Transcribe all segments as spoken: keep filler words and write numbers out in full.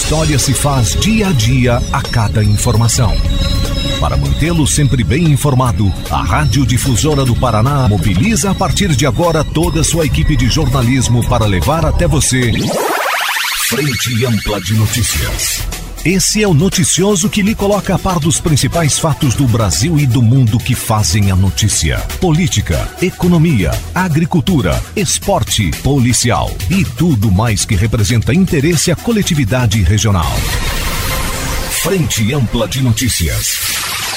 história se faz dia a dia a cada informação. Para mantê-lo sempre bem informado, a Rádio Difusora do Paraná mobiliza a partir de agora toda a sua equipe de jornalismo para levar até você Frente Ampla de Notícias. Esse é o noticioso que lhe coloca a par dos principais fatos do Brasil e do mundo que fazem a notícia. Política, economia, agricultura, esporte, policial e tudo mais que representa interesse à coletividade regional. Frente Ampla de Notícias.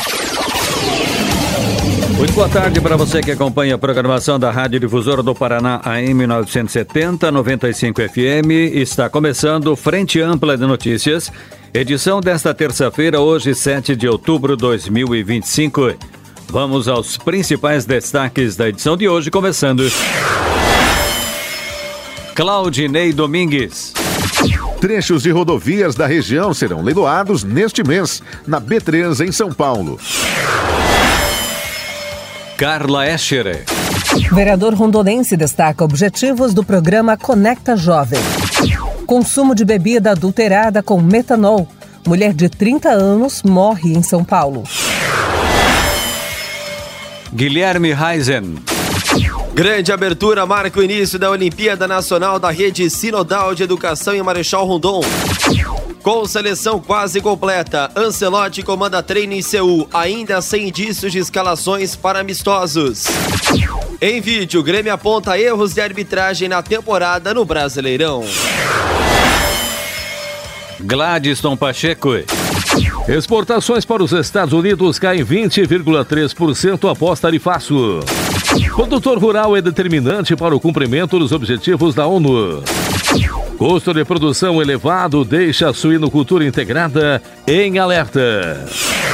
Muito boa tarde para você que acompanha a programação da Rádio Difusora do Paraná A M novecentos e setenta, noventa e cinco F M. Está começando Frente Ampla de Notícias, edição desta terça-feira, hoje sete de outubro de dois mil e vinte e cinco. Vamos aos principais destaques da edição de hoje, começando. Claudinei Domingues. Trechos de rodovias da região serão leiloados neste mês, na B três em São Paulo. Carla Escher. Vereador rondonense destaca objetivos do programa Conecta Jovem. Consumo de bebida adulterada com metanol. Mulher de trinta anos morre em São Paulo. Guilherme Reisen. Grande abertura marca o início da Olimpíada Nacional da Rede Sinodal de Educação em Marechal Rondon. Com seleção quase completa, Ancelotti comanda treino em Seul, ainda sem indícios de escalações para amistosos. Em vídeo, o Grêmio aponta erros de arbitragem na temporada no Brasileirão. Gladstone Pacheco. Exportações para os Estados Unidos caem vinte vírgula três por cento após tarifaço. Produtor rural é determinante para o cumprimento dos objetivos da ONU. Custo de produção elevado deixa a suinocultura integrada em alerta.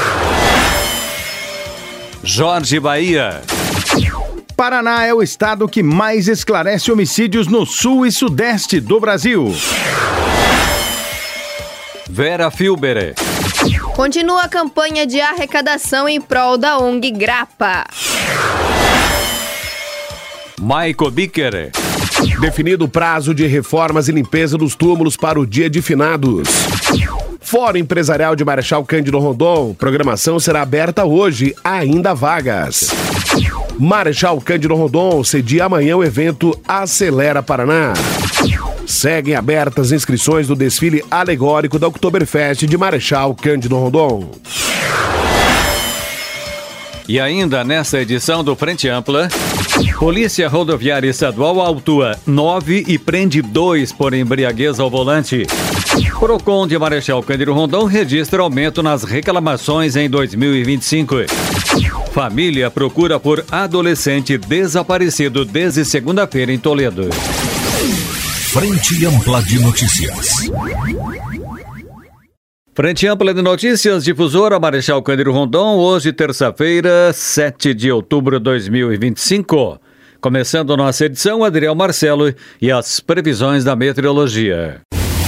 Jorge Bahia. Paraná é o estado que mais esclarece homicídios no sul e sudeste do Brasil. Vera Filber. Continua a campanha de arrecadação em prol da O N G Grapa. Maico Bicker. Definido o prazo de reformas e limpeza dos túmulos para o dia de finados. Fórum Empresarial de Marechal Cândido Rondon. Programação será aberta hoje, ainda há vagas. Marechal Cândido Rondon cedia amanhã o evento Acelera Paraná. Seguem abertas inscrições do desfile alegórico da Oktoberfest de Marechal Cândido Rondon. E ainda nesta edição do Frente Ampla, Polícia Rodoviária Estadual autua nove e prende dois por embriaguez ao volante. Procon de Marechal Cândido Rondon registra aumento nas reclamações em dois mil e vinte e cinco. Família procura por adolescente desaparecido desde segunda-feira em Toledo. Frente Ampla de Notícias. Frente Ampla de Notícias, Difusora Marechal Cândido Rondon, hoje terça-feira, sete de outubro de dois mil e vinte e cinco. Começando nossa edição, Adriel Marcelo e as previsões da meteorologia.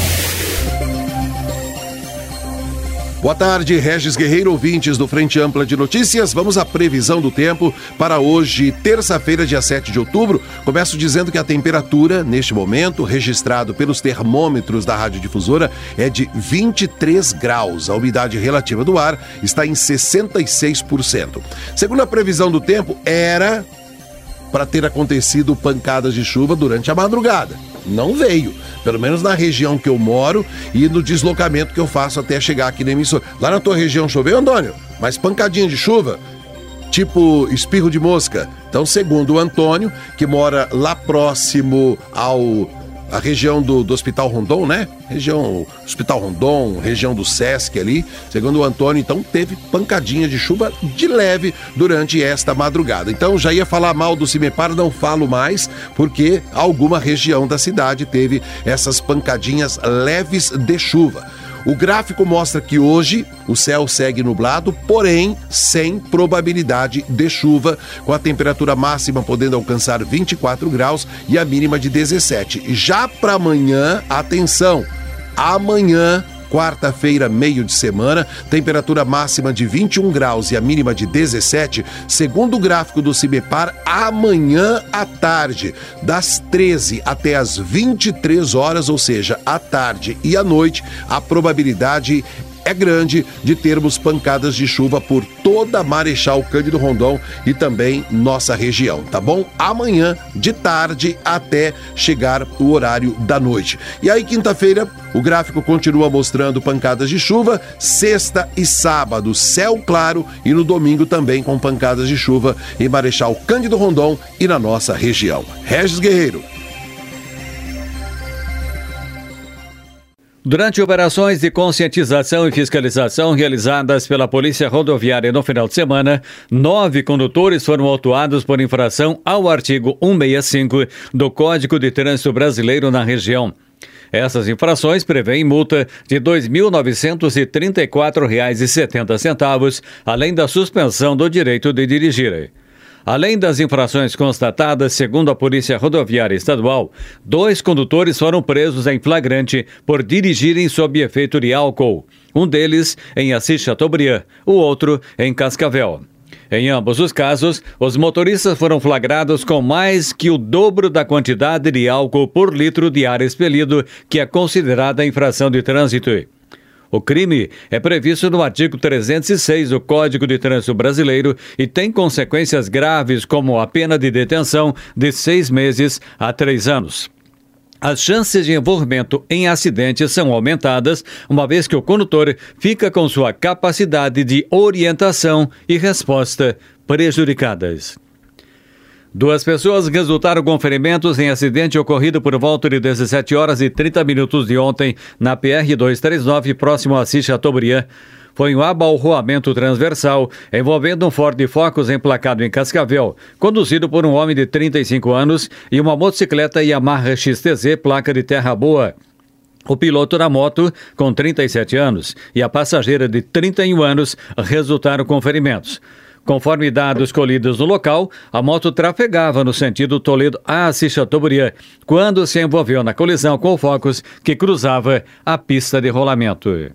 Boa tarde, Regis Guerreiro, ouvintes do Frente Ampla de Notícias. Vamos à previsão do tempo para hoje, terça-feira, dia sete de outubro. Começo dizendo que a temperatura, neste momento, registrado pelos termômetros da Rádio Difusora, é de vinte e três graus. A umidade relativa do ar está em sessenta e seis por cento. Segundo a previsão do tempo, era para ter acontecido pancadas de chuva durante a madrugada. Não veio, pelo menos na região que eu moro e no deslocamento que eu faço até chegar aqui na emissora. Lá na tua região choveu, Antônio? Mas pancadinha de chuva? Tipo espirro de mosca. Então, segundo o Antônio, que mora lá próximo ao... a região do, do Hospital Rondon, né? Região Hospital Rondon, região do Sesc ali. Segundo o Antônio, então, teve pancadinha de chuva de leve durante esta madrugada. Então, já ia falar mal do Cimepar, não falo mais, porque alguma região da cidade teve essas pancadinhas leves de chuva. O gráfico mostra que hoje o céu segue nublado, porém sem probabilidade de chuva, com a temperatura máxima podendo alcançar vinte e quatro graus e a mínima de dezessete. Já para amanhã, atenção, amanhã quarta-feira, meio de semana, temperatura máxima de vinte e um graus e a mínima de dezessete, segundo o gráfico do CIBEPAR, amanhã à tarde, das treze até as vinte e três horas, ou seja, à tarde e à noite, a probabilidade é grande de termos pancadas de chuva por toda a Marechal Cândido Rondon e também nossa região, tá bom? Amanhã, de tarde até chegar o horário da noite. E aí, quinta-feira, o gráfico continua mostrando pancadas de chuva, sexta e sábado, céu claro, e no domingo também com pancadas de chuva em Marechal Cândido Rondon e na nossa região. Regis Guerreiro. Durante operações de conscientização e fiscalização realizadas pela Polícia Rodoviária no final de semana, nove condutores foram autuados por infração ao artigo cento e sessenta e cinco do Código de Trânsito Brasileiro na região. Essas infrações prevêem multa de dois mil novecentos e trinta e quatro reais e setenta centavos, além da suspensão do direito de dirigir. Além das infrações constatadas, segundo a Polícia Rodoviária Estadual, dois condutores foram presos em flagrante por dirigirem sob efeito de álcool. Um deles em Assis Chateaubriand, o outro em Cascavel. Em ambos os casos, os motoristas foram flagrados com mais que o dobro da quantidade de álcool por litro de ar expelido, que é considerada infração de trânsito. O crime é previsto no artigo trezentos e seis do Código de Trânsito Brasileiro e tem consequências graves como a pena de detenção de seis meses a três anos. As chances de envolvimento em acidentes são aumentadas, uma vez que o condutor fica com sua capacidade de orientação e resposta prejudicadas. Duas pessoas resultaram com ferimentos em acidente ocorrido por volta de dezessete horas e trinta minutos de ontem na P R duzentos e trinta e nove, próximo a Assis Chateaubriand. Foi um abalroamento transversal envolvendo um Ford Focus emplacado em Cascavel, conduzido por um homem de trinta e cinco anos e uma motocicleta Yamaha X T Z, placa de Terra Boa. O piloto da moto, com trinta e sete anos, e a passageira de trinta e um anos resultaram com ferimentos. Conforme dados colhidos no local, a moto trafegava no sentido Toledo a Assis Chateaubriand, quando se envolveu na colisão com o Focus, que cruzava a pista de rolamento.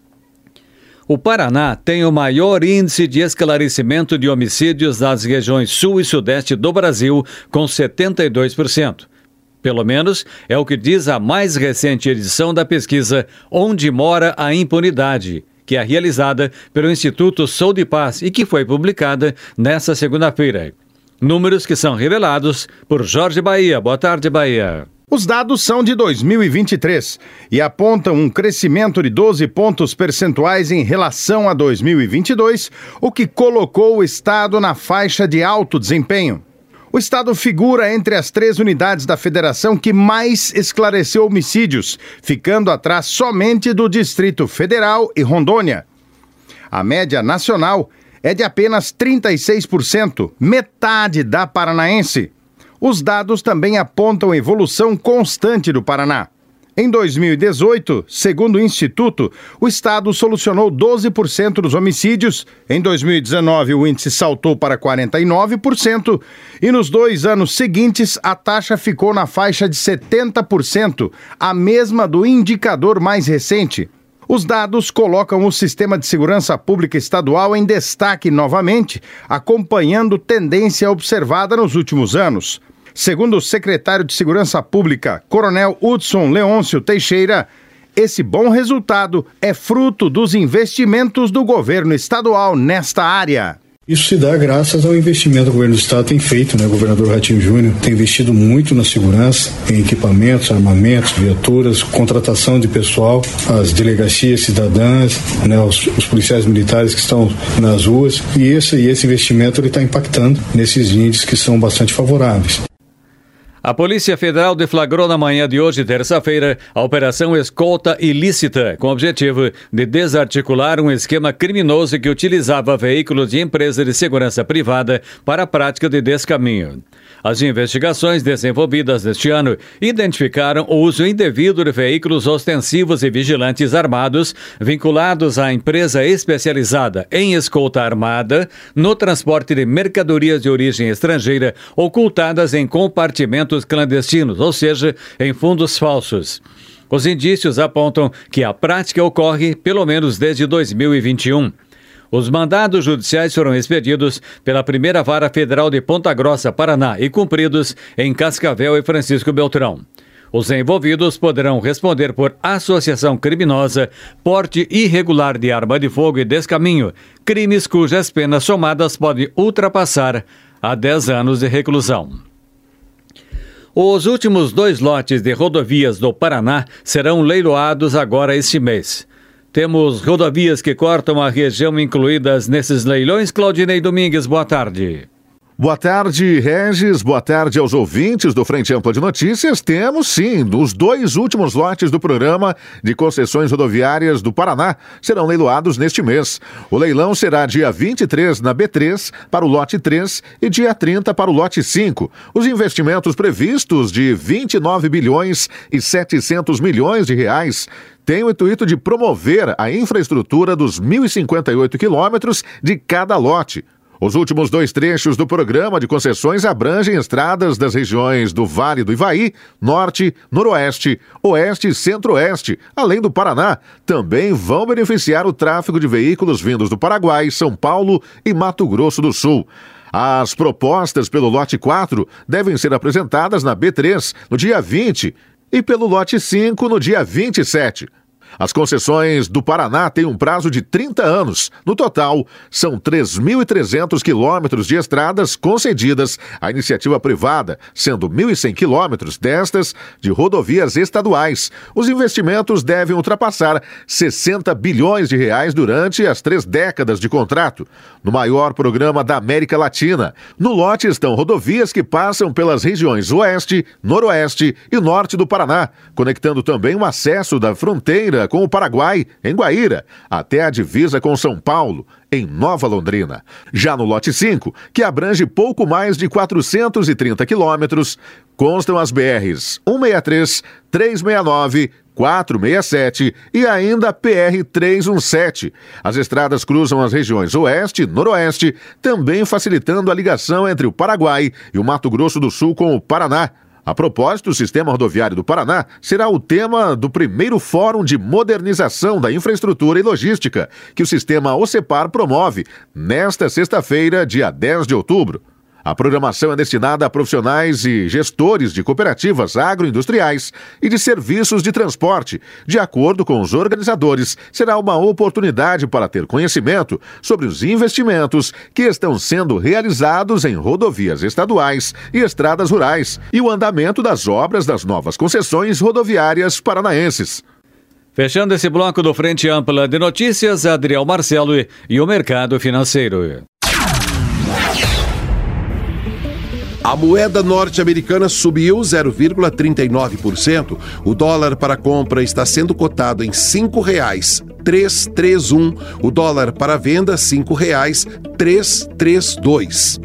O Paraná tem o maior índice de esclarecimento de homicídios das regiões sul e sudeste do Brasil, com setenta e dois por cento. Pelo menos é o que diz a mais recente edição da pesquisa Onde Mora a Impunidade, que é realizada pelo Instituto Sou de Paz e que foi publicada nesta segunda-feira. Números que são revelados por Jorge Bahia. Boa tarde, Bahia. Os dados são de dois mil e vinte e três e apontam um crescimento de doze pontos percentuais em relação a dois mil e vinte e dois, o que colocou o Estado na faixa de alto desempenho. O Estado figura entre as três unidades da Federação que mais esclareceu homicídios, ficando atrás somente do Distrito Federal e Rondônia. A média nacional é de apenas trinta e seis por cento, metade da paranaense. Os dados também apontam evolução constante do Paraná. Em dois mil e dezoito, segundo o Instituto, o Estado solucionou doze por cento dos homicídios. Em dois mil e dezenove, o índice saltou para quarenta e nove por cento. E nos dois anos seguintes, a taxa ficou na faixa de setenta por cento, a mesma do indicador mais recente. Os dados colocam o Sistema de Segurança Pública Estadual em destaque novamente, acompanhando tendência observada nos últimos anos. Segundo o secretário de Segurança Pública, Coronel Hudson Leôncio Teixeira, esse bom resultado é fruto dos investimentos do governo estadual nesta área. Isso se dá graças ao investimento que o governo do estado tem feito, né? O governador Ratinho Júnior tem investido muito na segurança, em equipamentos, armamentos, viaturas, contratação de pessoal, as delegacias cidadãs, né? os, os policiais militares que estão nas ruas, e esse, e esse investimento ele está impactando nesses índices que são bastante favoráveis. A Polícia Federal deflagrou na manhã de hoje, terça-feira, a Operação Escolta Ilícita, com o objetivo de desarticular um esquema criminoso que utilizava veículos de empresa de segurança privada para a prática de descaminho. As investigações desenvolvidas neste ano identificaram o uso indevido de veículos ostensivos e vigilantes armados vinculados à empresa especializada em escolta armada no transporte de mercadorias de origem estrangeira ocultadas em compartimentos clandestinos, ou seja, em fundos falsos. Os indícios apontam que a prática ocorre pelo menos desde dois mil e vinte e um. Os mandados judiciais foram expedidos pela primeira Vara Federal de Ponta Grossa, Paraná, e cumpridos em Cascavel e Francisco Beltrão. Os envolvidos poderão responder por associação criminosa, porte irregular de arma de fogo e descaminho, crimes cujas penas somadas podem ultrapassar a dez anos de reclusão. Os últimos dois lotes de rodovias do Paraná serão leiloados agora este mês. Temos rodovias que cortam a região incluídas nesses leilões. Claudinei Domingues, boa tarde. Boa tarde, Regis. Boa tarde aos ouvintes do Frente Ampla de Notícias. Temos, sim, os dois últimos lotes do programa de concessões rodoviárias do Paraná serão leiloados neste mês. O leilão será dia vinte e três na B três para o lote três e dia trinta para o lote cinco. Os investimentos previstos de vinte e nove bilhões e setecentos milhões de reais tem o intuito de promover a infraestrutura dos mil e cinquenta e oito quilômetros de cada lote. Os últimos dois trechos do programa de concessões abrangem estradas das regiões do Vale do Ivaí, Norte, Noroeste, Oeste e Centro-Oeste, além do Paraná. Também vão beneficiar o tráfego de veículos vindos do Paraguai, São Paulo e Mato Grosso do Sul. As propostas pelo lote quatro devem ser apresentadas na B três no dia vinte e pelo lote cinco no dia vinte e sete. As concessões do Paraná têm um prazo de trinta anos. No total, são três mil e trezentos quilômetros de estradas concedidas à iniciativa privada, sendo mil e cem quilômetros destas de rodovias estaduais. Os investimentos devem ultrapassar sessenta bilhões de reais durante as três décadas de contrato, no maior programa da América Latina. No lote estão rodovias que passam pelas regiões Oeste, Noroeste e Norte do Paraná, conectando também o acesso da fronteira com o Paraguai, em Guaíra, até a divisa com São Paulo, em Nova Londrina. Já no lote cinco, que abrange pouco mais de quatrocentos e trinta quilômetros, constam as B Rs cento e sessenta e três, trezentos e sessenta e nove, quatrocentos e sessenta e sete e ainda a P R trezentos e dezessete. As estradas cruzam as regiões Oeste e Noroeste, também facilitando a ligação entre o Paraguai e o Mato Grosso do Sul com o Paraná. A propósito, o Sistema Rodoviário do Paraná será o tema do primeiro Fórum de Modernização da Infraestrutura e Logística, que o Sistema OCEPAR promove nesta sexta-feira, dia dez de outubro. A programação é destinada a profissionais e gestores de cooperativas agroindustriais e de serviços de transporte. De acordo com os organizadores, será uma oportunidade para ter conhecimento sobre os investimentos que estão sendo realizados em rodovias estaduais e estradas rurais e o andamento das obras das novas concessões rodoviárias paranaenses. Fechando esse bloco do Frente Ampla de Notícias, Adriel Marcelo e o mercado financeiro. A moeda norte-americana subiu zero vírgula trinta e nove por cento. O dólar para compra está sendo cotado em cinco reais trezentos e trinta e um. O dólar para venda, cinco reais trezentos e trinta e dois.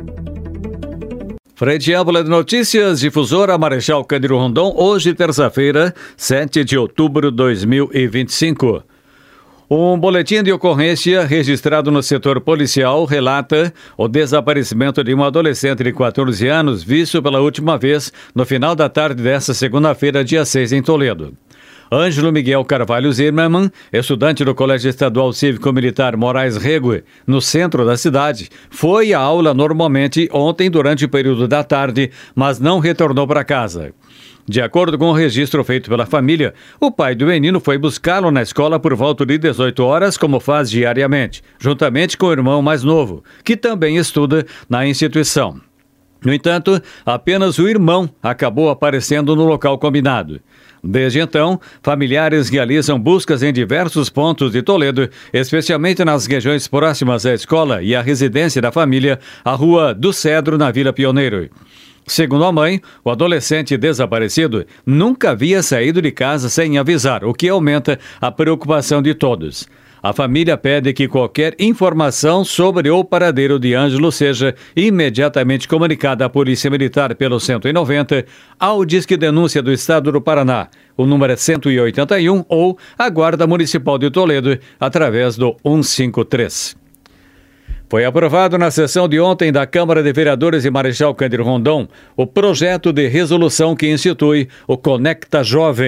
Frente Ampla de Notícias, difusora Marechal Cândido Rondon, hoje terça-feira, sete de outubro de dois mil e vinte e cinco. Um boletim de ocorrência registrado no setor policial relata o desaparecimento de um adolescente de quatorze anos visto pela última vez no final da tarde desta segunda-feira, dia seis, em Toledo. Ângelo Miguel Carvalho Zimmermann, estudante do Colégio Estadual Cívico-Militar Moraes Rego, no centro da cidade, foi à aula normalmente ontem durante o período da tarde, mas não retornou para casa. De acordo com o registro feito pela família, o pai do menino foi buscá-lo na escola por volta de dezoito horas, como faz diariamente, juntamente com o irmão mais novo, que também estuda na instituição. No entanto, apenas o irmão acabou aparecendo no local combinado. Desde então, familiares realizam buscas em diversos pontos de Toledo, especialmente nas regiões próximas à escola e à residência da família, a Rua do Cedro, na Vila Pioneiro. Segundo a mãe, o adolescente desaparecido nunca havia saído de casa sem avisar, o que aumenta a preocupação de todos. A família pede que qualquer informação sobre o paradeiro de Ângelo seja imediatamente comunicada à Polícia Militar pelo cento e noventa, ao Disque Denúncia do Estado do Paraná, o número é cento e oitenta e um, ou à Guarda Municipal de Toledo, através do cento e cinquenta e três. Foi aprovado na sessão de ontem da Câmara de Vereadores de Marechal Cândido Rondon o projeto de resolução que institui o Conecta Jovem.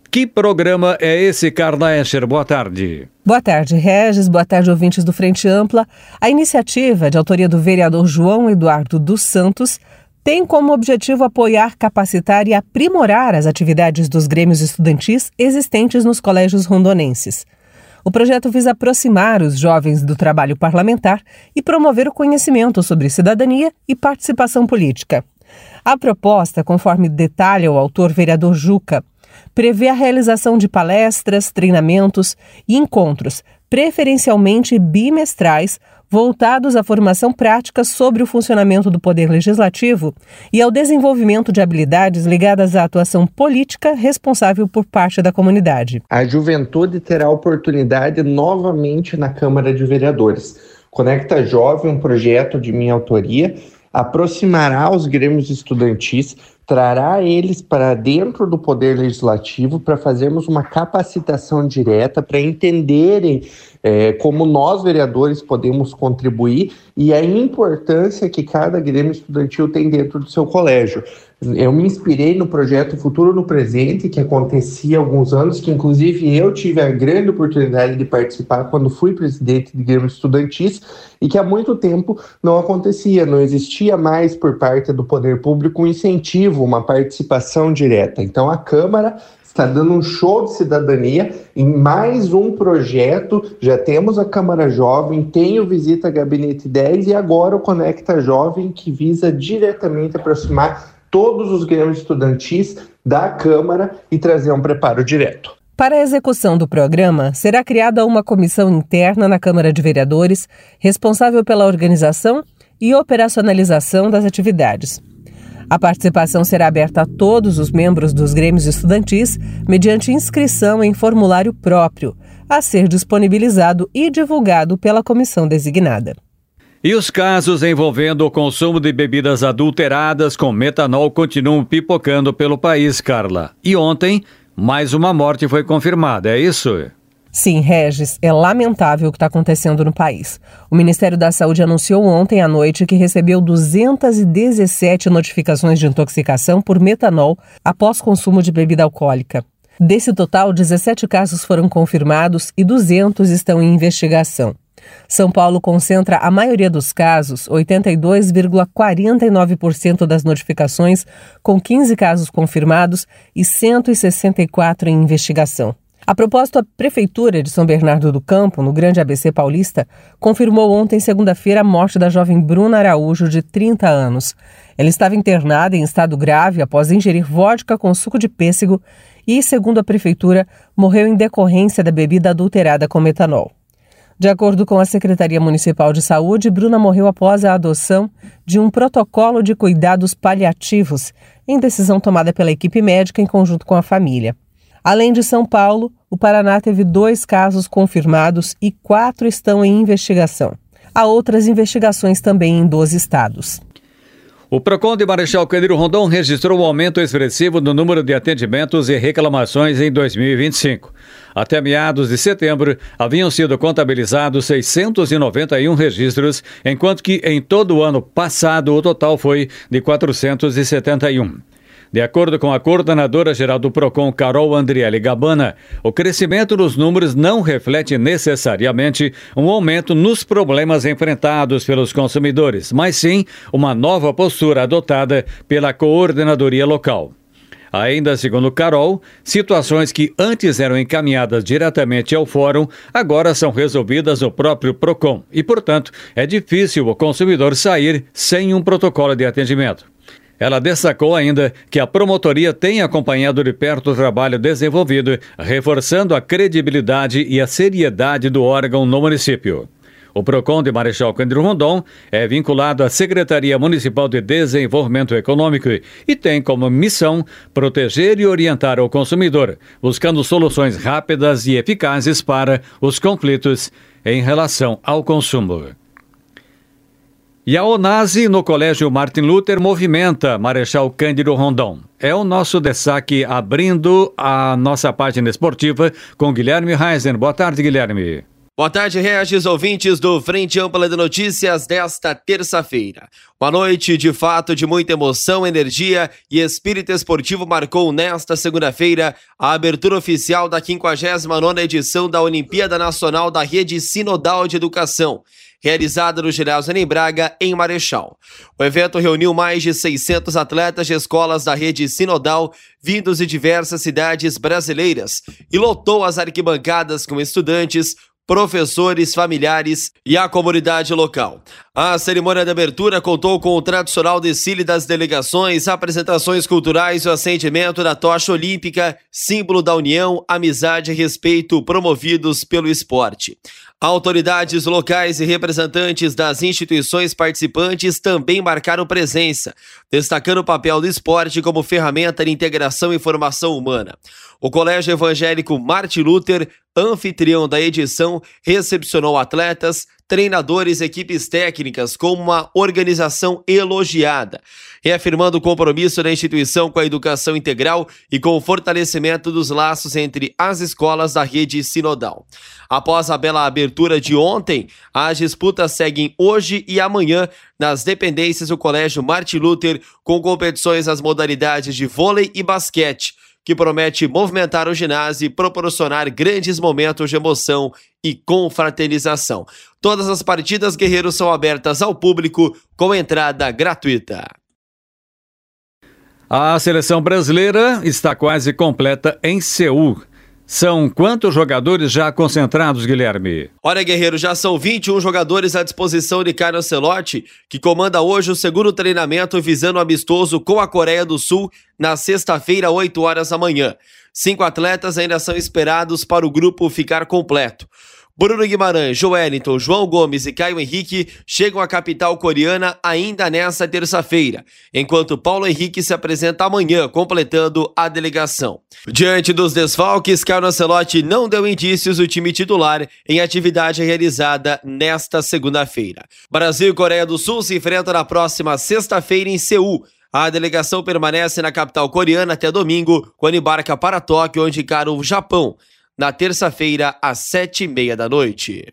Que programa é esse, Carla Escher? Boa tarde. Boa tarde, Regis. Boa tarde, ouvintes do Frente Ampla. A iniciativa, de autoria do vereador João Eduardo dos Santos, tem como objetivo apoiar, capacitar e aprimorar as atividades dos grêmios estudantis existentes nos colégios rondonenses. O projeto visa aproximar os jovens do trabalho parlamentar e promover o conhecimento sobre cidadania e participação política. A proposta, conforme detalha o autor vereador Juca, prevê a realização de palestras, treinamentos e encontros, preferencialmente bimestrais, voltados à formação prática sobre o funcionamento do Poder Legislativo e ao desenvolvimento de habilidades ligadas à atuação política responsável por parte da comunidade. A juventude terá oportunidade novamente na Câmara de Vereadores. Conecta Jovem, um projeto de minha autoria, aproximará os grêmios estudantis, trará eles para dentro do Poder Legislativo para fazermos uma capacitação direta, para entenderem é, como nós, vereadores, podemos contribuir e a importância que cada grêmio estudantil tem dentro do seu colégio. Eu me inspirei no projeto Futuro no Presente, que acontecia há alguns anos, que inclusive eu tive a grande oportunidade de participar quando fui presidente de grêmios estudantis, e que há muito tempo não acontecia, não existia mais por parte do poder público um incentivo, uma participação direta. Então a Câmara está dando um show de cidadania em mais um projeto. Já temos a Câmara Jovem, tem o Visita Gabinete dez e agora o Conecta Jovem, que visa diretamente aproximar todos os grêmios estudantis da Câmara e trazer um preparo direto. Para a execução do programa, será criada uma comissão interna na Câmara de Vereadores, responsável pela organização e operacionalização das atividades. A participação será aberta a todos os membros dos grêmios estudantis, mediante inscrição em formulário próprio, a ser disponibilizado e divulgado pela comissão designada. E os casos envolvendo o consumo de bebidas adulteradas com metanol continuam pipocando pelo país, Carla. E ontem, mais uma morte foi confirmada, é isso? Sim, Regis, é lamentável o que está acontecendo no país. O Ministério da Saúde anunciou ontem à noite que recebeu duzentas e dezessete notificações de intoxicação por metanol após consumo de bebida alcoólica. Desse total, dezessete casos foram confirmados e duzentos estão em investigação. São Paulo concentra a maioria dos casos, oitenta e dois vírgula quarenta e nove por cento das notificações, com quinze casos confirmados e cento e sessenta e quatro em investigação. A propósito, a Prefeitura de São Bernardo do Campo, no Grande A B C Paulista, confirmou ontem, segunda-feira, a morte da jovem Bruna Araújo, de trinta anos. Ela estava internada em estado grave após ingerir vodka com suco de pêssego e, segundo a Prefeitura, morreu em decorrência da bebida adulterada com metanol. De acordo com a Secretaria Municipal de Saúde, Bruna morreu após a adoção de um protocolo de cuidados paliativos, em decisão tomada pela equipe médica em conjunto com a família. Além de São Paulo, o Paraná teve dois casos confirmados e quatro estão em investigação. Há outras investigações também em doze estados. O PROCON de Marechal Cândido Rondon registrou um aumento expressivo no número de atendimentos e reclamações em dois mil e vinte e cinco. Até meados de setembro, haviam sido contabilizados seiscentos e noventa e um registros, enquanto que em todo o ano passado o total foi de quatrocentos e setenta e um. De acordo com a coordenadora-geral do PROCON, Carol Andriele Gabana, o crescimento nos números não reflete necessariamente um aumento nos problemas enfrentados pelos consumidores, mas sim uma nova postura adotada pela coordenadoria local. Ainda segundo Carol, situações que antes eram encaminhadas diretamente ao fórum, agora são resolvidas no próprio PROCON e, portanto, é difícil o consumidor sair sem um protocolo de atendimento. Ela destacou ainda que a promotoria tem acompanhado de perto o trabalho desenvolvido, reforçando a credibilidade e a seriedade do órgão no município. O PROCON de Marechal Cândido Rondon é vinculado à Secretaria Municipal de Desenvolvimento Econômico e tem como missão proteger e orientar o consumidor, buscando soluções rápidas e eficazes para os conflitos em relação ao consumo. E a ONASE no Colégio Martin Luther movimenta Marechal Cândido Rondon. É o nosso destaque abrindo a nossa página esportiva com Guilherme Reisen. Boa tarde, Guilherme. Boa tarde, Regis, ouvintes do Frente Ampla de Notícias desta terça-feira. Uma noite, de fato, de muita emoção, energia e espírito esportivo marcou nesta segunda-feira a abertura oficial da quinquagésima nona edição da Olimpíada Nacional da Rede Sinodal de Educação, realizada no ginásio Enem Braga, em Marechal. O evento reuniu mais de seiscentos atletas de escolas da Rede Sinodal, vindos de diversas cidades brasileiras, e lotou as arquibancadas com estudantes, professores, familiares e a comunidade local. A cerimônia de abertura contou com o tradicional desfile das delegações, apresentações culturais e o acendimento da tocha olímpica, símbolo da união, amizade e respeito promovidos pelo esporte. Autoridades locais e representantes das instituições participantes também marcaram presença, destacando o papel do esporte como ferramenta de integração e formação humana. O Colégio Evangélico Martin Luther, anfitrião da edição, recepcionou atletas, treinadores e equipes técnicas como uma organização elogiada, reafirmando o compromisso da instituição com a educação integral e com o fortalecimento dos laços entre as escolas da rede sinodal. Após a bela abertura de ontem, as disputas seguem hoje e amanhã nas dependências do Colégio Martin Luther, com competições nas modalidades de vôlei e basquete, que promete movimentar o ginásio e proporcionar grandes momentos de emoção e confraternização. Todas as partidas guerreiros são abertas ao público com entrada gratuita. A seleção brasileira está quase completa em Seul. São quantos jogadores já concentrados, Guilherme? Olha, guerreiro, já são vinte e um jogadores à disposição de Carlo Ancelotti, que comanda hoje o segundo treinamento visando o amistoso com a Coreia do Sul na sexta-feira, oito horas da manhã. Cinco atletas ainda são esperados para o grupo ficar completo. Bruno Guimarães, Joelinton, João Gomes e Caio Henrique chegam à capital coreana ainda nesta terça-feira, enquanto Paulo Henrique se apresenta amanhã, completando a delegação. Diante dos desfalques, Carlo Ancelotti não deu indícios do time titular em atividade realizada nesta segunda-feira. Brasil e Coreia do Sul se enfrentam na próxima sexta-feira em Seul. A delegação permanece na capital coreana até domingo, quando embarca para Tóquio, onde encara o Japão, na terça-feira, às sete e meia da noite.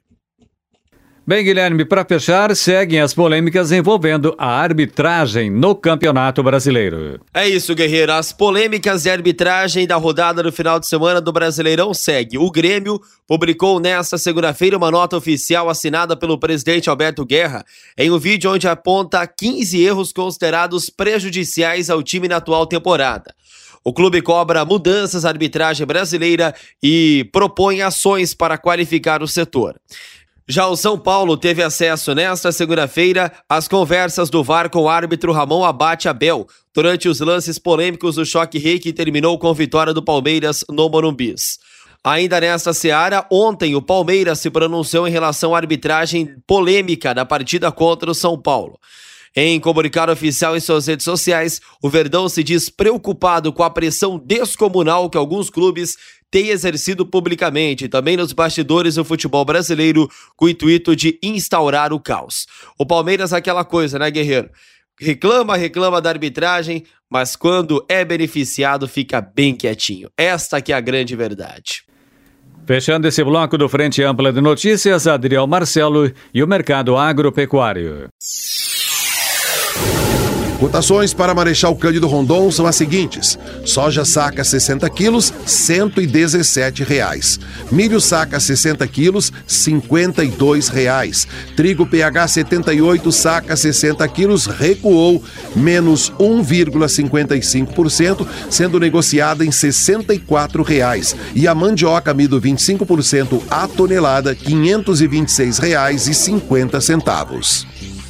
Bem, Guilherme, para fechar, seguem as polêmicas envolvendo a arbitragem no Campeonato Brasileiro. É isso, guerreiro. As polêmicas de arbitragem da rodada no final de semana do Brasileirão seguem. O Grêmio publicou nesta segunda-feira uma nota oficial assinada pelo presidente Alberto Guerra em um vídeo onde aponta quinze erros considerados prejudiciais ao time na atual temporada. O clube cobra mudanças à arbitragem brasileira e propõe ações para qualificar o setor. Já o São Paulo teve acesso nesta segunda-feira às conversas do V A R com o árbitro Ramon Abate Abel durante os lances polêmicos do choque rei que terminou com vitória do Palmeiras no Morumbi. Ainda nesta seara, ontem o Palmeiras se pronunciou em relação à arbitragem polêmica da partida contra o São Paulo. Em comunicado oficial em suas redes sociais, o Verdão se diz preocupado com a pressão descomunal que alguns clubes têm exercido publicamente, também nos bastidores do futebol brasileiro, com o intuito de instaurar o caos. O Palmeiras é aquela coisa, né, guerreiro? Reclama, reclama da arbitragem, mas quando é beneficiado fica bem quietinho. Esta que é a grande verdade. Fechando esse bloco do Frente Ampla de Notícias, Adriel Marcelo e o mercado agropecuário. Cotações para Marechal Cândido Rondon são as seguintes: soja saca sessenta quilos, cento e dezessete reais. Milho saca sessenta quilos, cinquenta e dois reais. Trigo P H setenta e oito saca sessenta quilos, recuou menos um vírgula cinquenta e cinco por cento, sendo negociada em sessenta e quatro reais. E a mandioca amido vinte e cinco por cento a tonelada, quinhentos e vinte e seis reais e cinquenta centavos.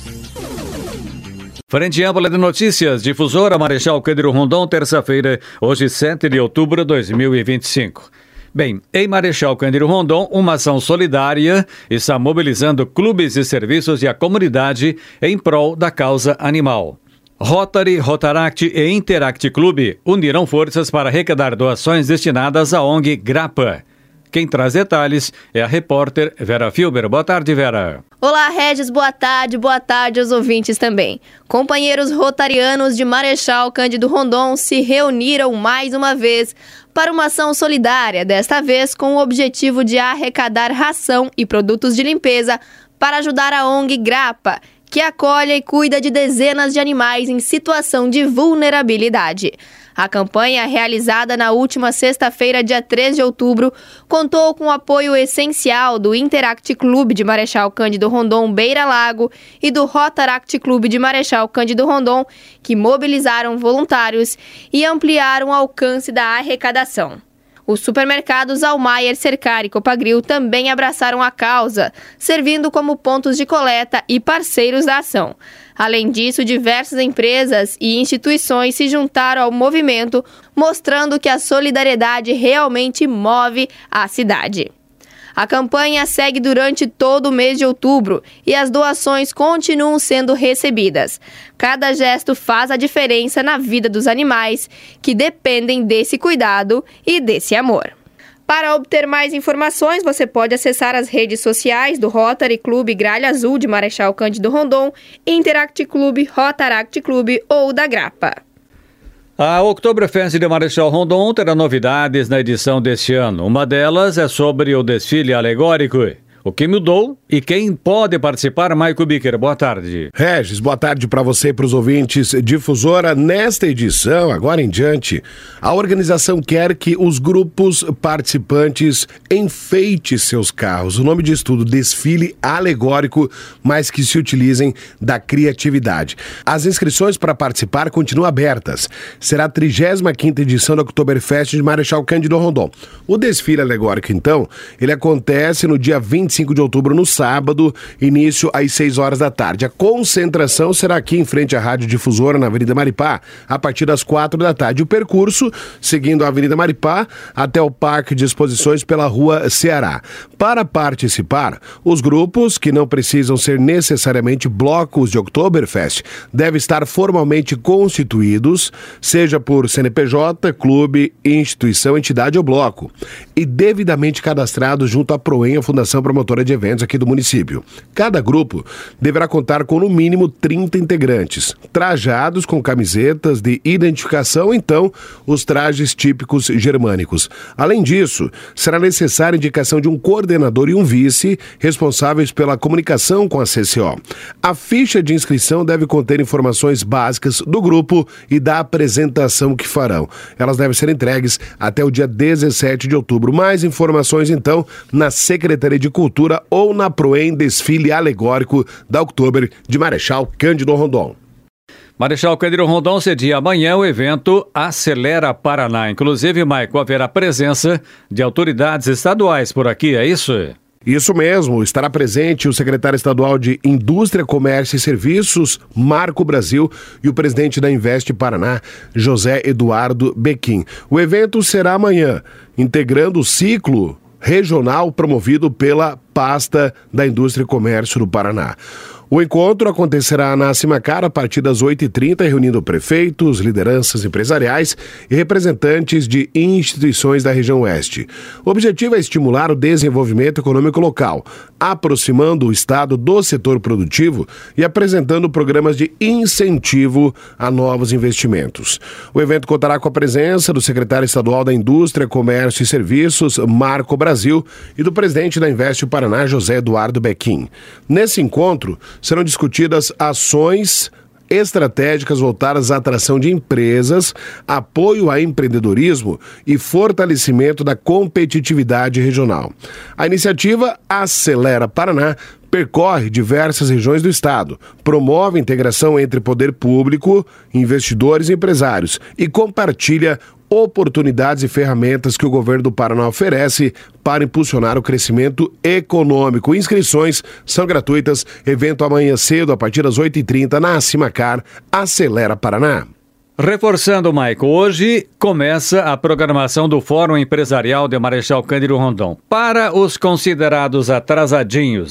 Frente Ampla de Notícias, difusora Marechal Cândido Rondon, terça-feira, hoje sete de outubro de dois mil e vinte e cinco. Bem, em Marechal Cândido Rondon, uma ação solidária está mobilizando clubes e serviços e a comunidade em prol da causa animal. Rotary, Rotaract e Interact Clube unirão forças para arrecadar doações destinadas à O N G Grapa, Quem traz detalhes é a repórter Vera Filber. Boa tarde, Vera. Olá, Regis, boa tarde, boa tarde aos ouvintes também. Companheiros rotarianos de Marechal Cândido Rondon se reuniram mais uma vez para uma ação solidária, desta vez com o objetivo de arrecadar ração e produtos de limpeza para ajudar a O N G Grapa, que acolhe e cuida de dezenas de animais em situação de vulnerabilidade. A campanha, realizada na última sexta-feira, dia três de outubro, contou com o apoio essencial do Interact Clube de Marechal Cândido Rondon Beira Lago e do Rotaract Clube de Marechal Cândido Rondon, que mobilizaram voluntários e ampliaram o alcance da arrecadação. Os supermercados Almayer, Cercar e Copagril também abraçaram a causa, servindo como pontos de coleta e parceiros da ação. Além disso, diversas empresas e instituições se juntaram ao movimento, mostrando que a solidariedade realmente move a cidade. A campanha segue durante todo o mês de outubro e as doações continuam sendo recebidas. Cada gesto faz a diferença na vida dos animais, que dependem desse cuidado e desse amor. Para obter mais informações, você pode acessar as redes sociais do Rotary Clube Gralha Azul de Marechal Cândido Rondon, Interact Clube, Rotaract Clube ou da Grapa. A Oktoberfest de Marechal Rondon terá novidades na edição deste ano. Uma delas é sobre o desfile alegórico. O que mudou e quem pode participar? Maico Bicker, boa tarde. Regis, boa tarde para você e para os ouvintes. Difusora, nesta edição, agora em diante, a organização quer que os grupos participantes enfeitem seus carros. O nome diz tudo, desfile alegórico, mas que se utilizem da criatividade. As inscrições para participar continuam abertas. Será a trigésima quinta edição da Oktoberfest de Marechal Cândido Rondon. O desfile alegórico, então, ele acontece no dia vinte e cinco de outubro, no sábado, início às seis horas da tarde. A concentração será aqui em frente à Rádio Difusora, na Avenida Maripá, a partir das quatro da tarde. O percurso, seguindo a Avenida Maripá, até o Parque de Exposições pela Rua Ceará. Para participar, os grupos, que não precisam ser necessariamente blocos de Oktoberfest, devem estar formalmente constituídos, seja por C N P J, clube, instituição, entidade ou bloco, e devidamente cadastrados junto à Proem, a Fundação Promotora de eventos aqui do município. Cada grupo deverá contar com no mínimo trinta integrantes, trajados com camisetas de identificação, então os trajes típicos germânicos. Além disso, será necessária a indicação de um coordenador e um vice responsáveis pela comunicação com a C C O. A ficha de inscrição deve conter informações básicas do grupo e da apresentação que farão. Elas devem ser entregues até o dia dezessete de outubro. Mais informações, então, na Secretaria de Cultura ou na Proem Desfile Alegórico da Oktober de Marechal Cândido Rondon. Marechal Cândido Rondon cedia amanhã o evento Acelera Paraná. Inclusive, Maico, haverá presença de autoridades estaduais por aqui, é isso? Isso mesmo, estará presente o secretário estadual de Indústria, Comércio e Serviços, Marco Brasil, e o presidente da Invest Paraná, José Eduardo Bequim. O evento será amanhã, integrando o ciclo regional promovido pela Pasta da Indústria e Comércio do Paraná. O encontro acontecerá na Cimacar a partir das oito e trinta, reunindo prefeitos, lideranças empresariais e representantes de instituições da região oeste. O objetivo é estimular o desenvolvimento econômico local, aproximando o Estado do setor produtivo e apresentando programas de incentivo a novos investimentos. O evento contará com a presença do secretário estadual da Indústria, Comércio e Serviços, Marco Brasil, e do presidente da Invest Paraná, José Eduardo Bequim. Nesse encontro, serão discutidas ações estratégicas voltadas à atração de empresas, apoio ao empreendedorismo e fortalecimento da competitividade regional. A iniciativa Acelera Paraná percorre diversas regiões do estado, promove a integração entre poder público, investidores e empresários e compartilha oportunidades e ferramentas que o governo do Paraná oferece para impulsionar o crescimento econômico. Inscrições são gratuitas. Evento amanhã cedo, a partir das oito e trinta, na Cimacar. Acelera Paraná. Reforçando, Maico, hoje começa a programação do Fórum Empresarial de Marechal Cândido Rondon. Para os considerados atrasadinhos,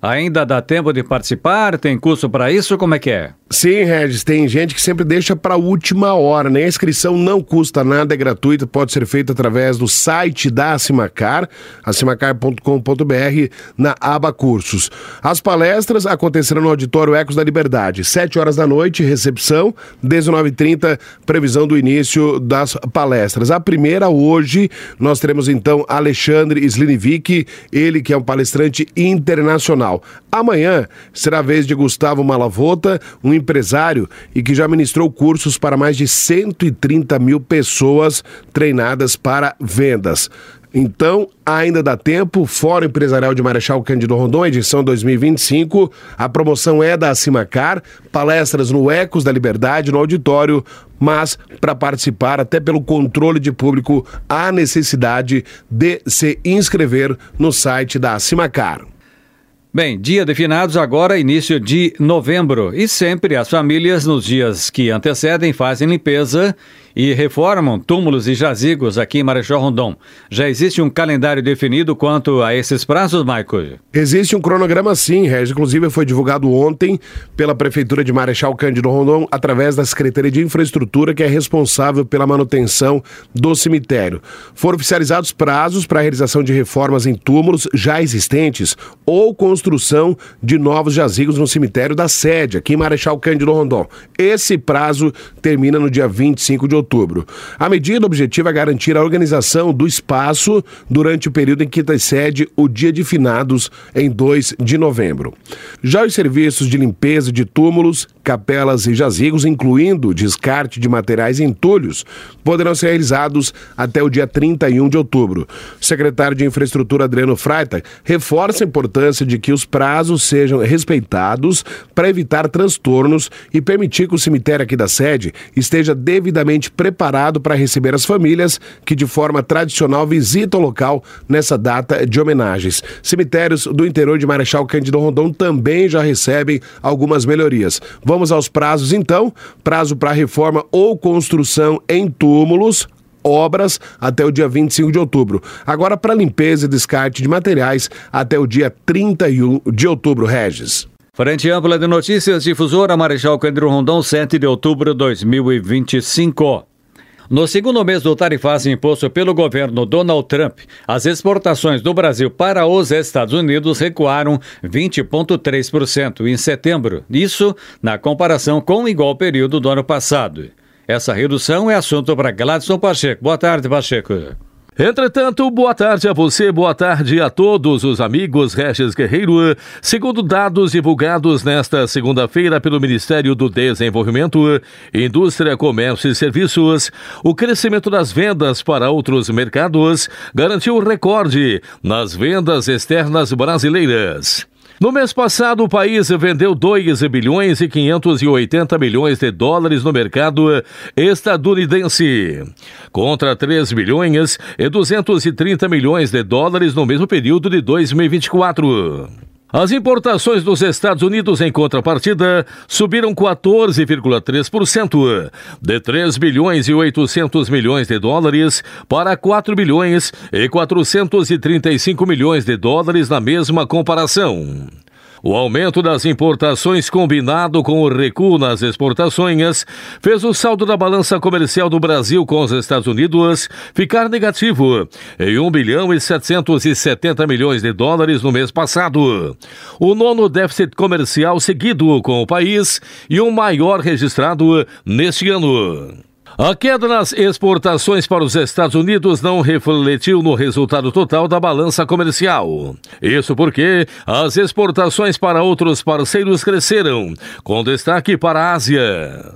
Ainda dá tempo de participar? Tem custo para isso? Como é que é? Sim, Regis, tem gente que sempre deixa para a última hora, né? A inscrição não custa nada, é gratuita, pode ser feita através do site da Acimacar, acimacar ponto com ponto b r, na aba Cursos. As palestras acontecerão no Auditório Ecos da Liberdade, sete horas da noite, recepção, dezenove e trinta, previsão do início das palestras. A primeira hoje, nós teremos então Alexandre Slinivic, ele que é um palestrante internacional. Amanhã será a vez de Gustavo Malavota, um empresário e que já ministrou cursos para mais de cento e trinta mil pessoas treinadas para vendas. Então, ainda dá tempo, Fórum Empresarial de Marechal Cândido Rondon, edição dois mil e vinte e cinco, a promoção é da Acimacar, palestras no Ecos da Liberdade, no auditório, mas para participar, até pelo controle de público, há necessidade de se inscrever no site da Acimacar. Bem, dia de finados agora, início de novembro. E sempre as famílias, nos dias que antecedem, fazem limpeza e reformam túmulos e jazigos aqui em Marechal Rondon. Já existe um calendário definido quanto a esses prazos, Michael? Existe um cronograma sim, Regis. Inclusive foi divulgado ontem pela Prefeitura de Marechal Cândido Rondon, através da Secretaria de Infraestrutura, que é responsável pela manutenção do cemitério. Foram oficializados prazos para a realização de reformas em túmulos já existentes ou construção de novos jazigos no cemitério da sede, aqui em Marechal Cândido Rondon. Esse prazo termina no dia vinte e cinco de outubro. A medida objetiva é garantir a organização do espaço durante o período em que antecede o dia de finados, em dois de novembro. Já os serviços de limpeza de túmulos, capelas e jazigos, incluindo descarte de materiais e entulhos, poderão ser realizados até o dia trinta e um de outubro. O secretário de Infraestrutura, Adriano Freitag, reforça a importância de que os prazos sejam respeitados para evitar transtornos e permitir que o cemitério aqui da sede esteja devidamente preparado para receber as famílias que de forma tradicional visitam o local nessa data de homenagens. Cemitérios do interior de Marechal Cândido Rondon também já recebem algumas melhorias. Vamos aos prazos então. Prazo para reforma ou construção em túmulos, obras até o dia vinte e cinco de outubro. Agora para limpeza e descarte de materiais até o dia trinta e um de outubro, Regis. Frente Ampla de Notícias, difusora Marechal Cândido Rondon, sete de outubro de dois mil e vinte e cinco. No segundo mês do tarifaço imposto pelo governo Donald Trump, as exportações do Brasil para os Estados Unidos recuaram vinte vírgula três por cento em setembro. Isso na comparação com o igual período do ano passado. Essa redução é assunto para Gladson Pacheco. Boa tarde, Pacheco. Entretanto, boa tarde a você, boa tarde a todos os amigos. Regis Guerreiro. Segundo dados divulgados nesta segunda-feira pelo Ministério do Desenvolvimento, Indústria, Comércio e Serviços, o crescimento das vendas para outros mercados garantiu recorde nas vendas externas brasileiras. No mês passado, o país vendeu dois bilhões e quinhentos e oitenta milhões de dólares no mercado estadunidense, contra três bilhões e duzentos e trinta milhões de dólares no mesmo período de dois mil e vinte e quatro. As importações dos Estados Unidos, em contrapartida, subiram quatorze vírgula três por cento, de três bilhões e oitocentos milhões de dólares para quatro bilhões e quatrocentos e trinta e cinco milhões de dólares na mesma comparação. O aumento das importações combinado com o recuo nas exportações fez o saldo da balança comercial do Brasil com os Estados Unidos ficar negativo em um bilhão e setecentos e setenta milhões de dólares no mês passado. O nono déficit comercial seguido com o país e o maior registrado neste ano. A queda nas exportações para os Estados Unidos não refletiu no resultado total da balança comercial. Isso porque as exportações para outros parceiros cresceram, com destaque para a Ásia.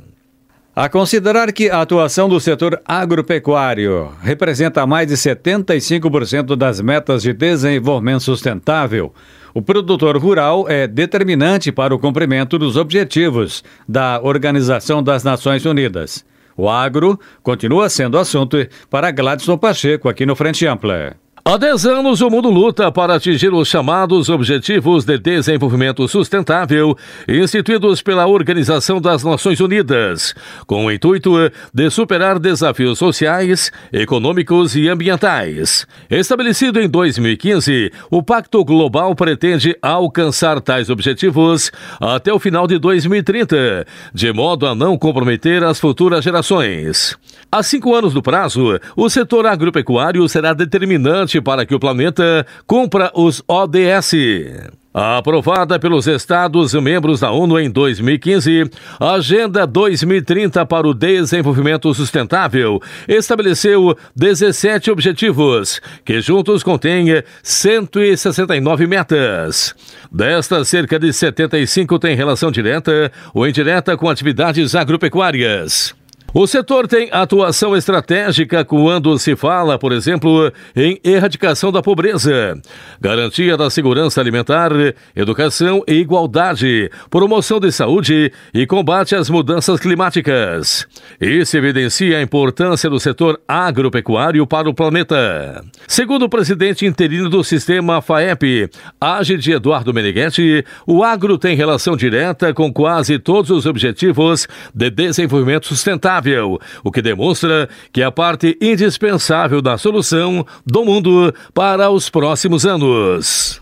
A considerar que a atuação do setor agropecuário representa mais de setenta e cinco por cento das metas de desenvolvimento sustentável, o produtor rural é determinante para o cumprimento dos objetivos da Organização das Nações Unidas. O agro continua sendo assunto para Gladson Pacheco aqui no Frente Ampla. Há dez anos, o mundo luta para atingir os chamados Objetivos de Desenvolvimento Sustentável, instituídos pela Organização das Nações Unidas, com o intuito de superar desafios sociais, econômicos e ambientais. Estabelecido em dois mil e quinze, o Pacto Global pretende alcançar tais objetivos até o final de dois mil e trinta, de modo a não comprometer as futuras gerações. Há cinco anos do prazo, o setor agropecuário será determinante para que o planeta cumpra os O D S. Aprovada pelos Estados-membros da ONU em dois mil e quinze, a Agenda dois mil e trinta para o Desenvolvimento Sustentável estabeleceu dezessete objetivos, que juntos contêm cento e sessenta e nove metas. Destas, cerca de setenta e cinco têm relação direta ou indireta com atividades agropecuárias. O setor tem atuação estratégica quando se fala, por exemplo, em erradicação da pobreza, garantia da segurança alimentar, educação e igualdade, promoção de saúde e combate às mudanças climáticas. Isso evidencia a importância do setor agropecuário para o planeta. Segundo o presidente interino do sistema FAEP, Agide Eduardo Meneghetti, o agro tem relação direta com quase todos os objetivos de desenvolvimento sustentável, o que demonstra que é a parte indispensável da solução do mundo para os próximos anos.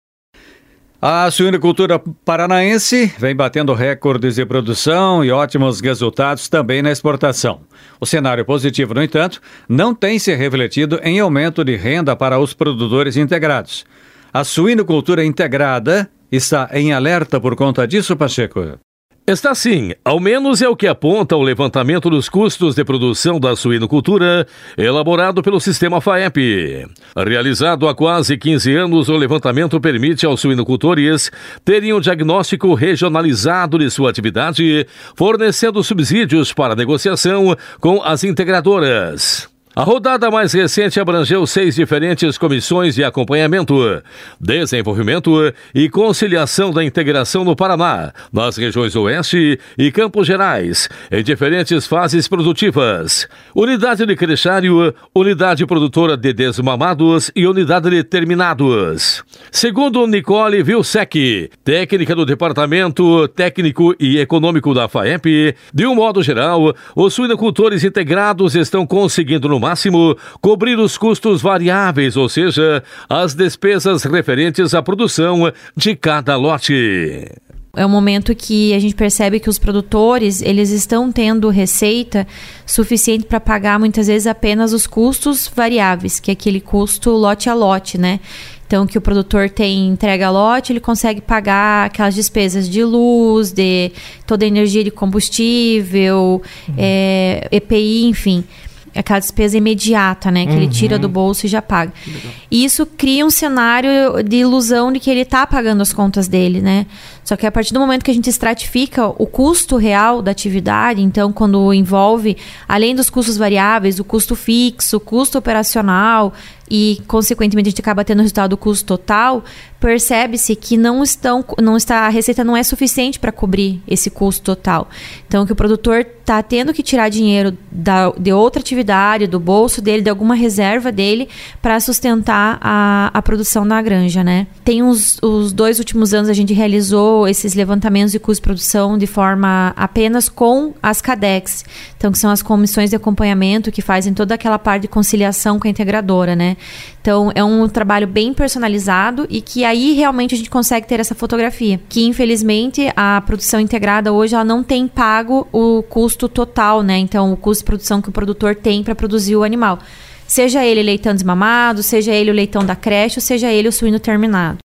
A suinocultura paranaense vem batendo recordes de produção e ótimos resultados também na exportação. O cenário positivo, no entanto, não tem se refletido em aumento de renda para os produtores integrados. A suinocultura integrada está em alerta por conta disso, Pacheco? Está sim, ao menos é o que aponta o levantamento dos custos de produção da suinocultura, elaborado pelo sistema FAEP. Realizado há quase quinze anos, o levantamento permite aos suinocultores terem um diagnóstico regionalizado de sua atividade, fornecendo subsídios para negociação com as integradoras. A rodada mais recente abrangeu seis diferentes comissões de acompanhamento, desenvolvimento e conciliação da integração no Paraná, nas regiões Oeste e Campos Gerais, em diferentes fases produtivas. Unidade de crechário, unidade produtora de desmamados e unidade de terminados. Segundo Nicole Vilsec, técnica do Departamento Técnico e Econômico da FAEP, de um modo geral, os suinocultores integrados estão conseguindo no máximo cobrir os custos variáveis, ou seja, as despesas referentes à produção de cada lote. É um momento que a gente percebe que os produtores, eles estão tendo receita suficiente para pagar muitas vezes apenas os custos variáveis, que é aquele custo lote a lote, né? Então, que o produtor tem entrega a lote, ele consegue pagar aquelas despesas de luz, de toda a energia de combustível, uhum. é, E P I, enfim. Aquela despesa imediata, né? Que uhum. ele tira do bolso e já paga. E isso cria um cenário de ilusão de que ele está pagando as contas dele, né? Só que a partir do momento que a gente estratifica o custo real da atividade, então quando envolve, além dos custos variáveis, o custo fixo, o custo operacional e, consequentemente, a gente acaba tendo o resultado do custo total, percebe-se que não estão, não está, a receita não é suficiente para cobrir esse custo total. Então, que o produtor está tendo que tirar dinheiro da, de outra atividade, do bolso dele, de alguma reserva dele, para sustentar a, a produção na granja, né? Tem uns, os dois últimos anos a gente realizou esses levantamentos de custo de produção de forma apenas com as CADEX, então que são as comissões de acompanhamento que fazem toda aquela parte de conciliação com a integradora, né? Então é um trabalho bem personalizado e que aí realmente a gente consegue ter essa fotografia, que infelizmente a produção integrada hoje ela não tem pago o custo total, né? Então o custo de produção que o produtor tem para produzir o animal, seja ele leitão desmamado, seja ele o leitão da creche, ou seja ele o suíno terminado.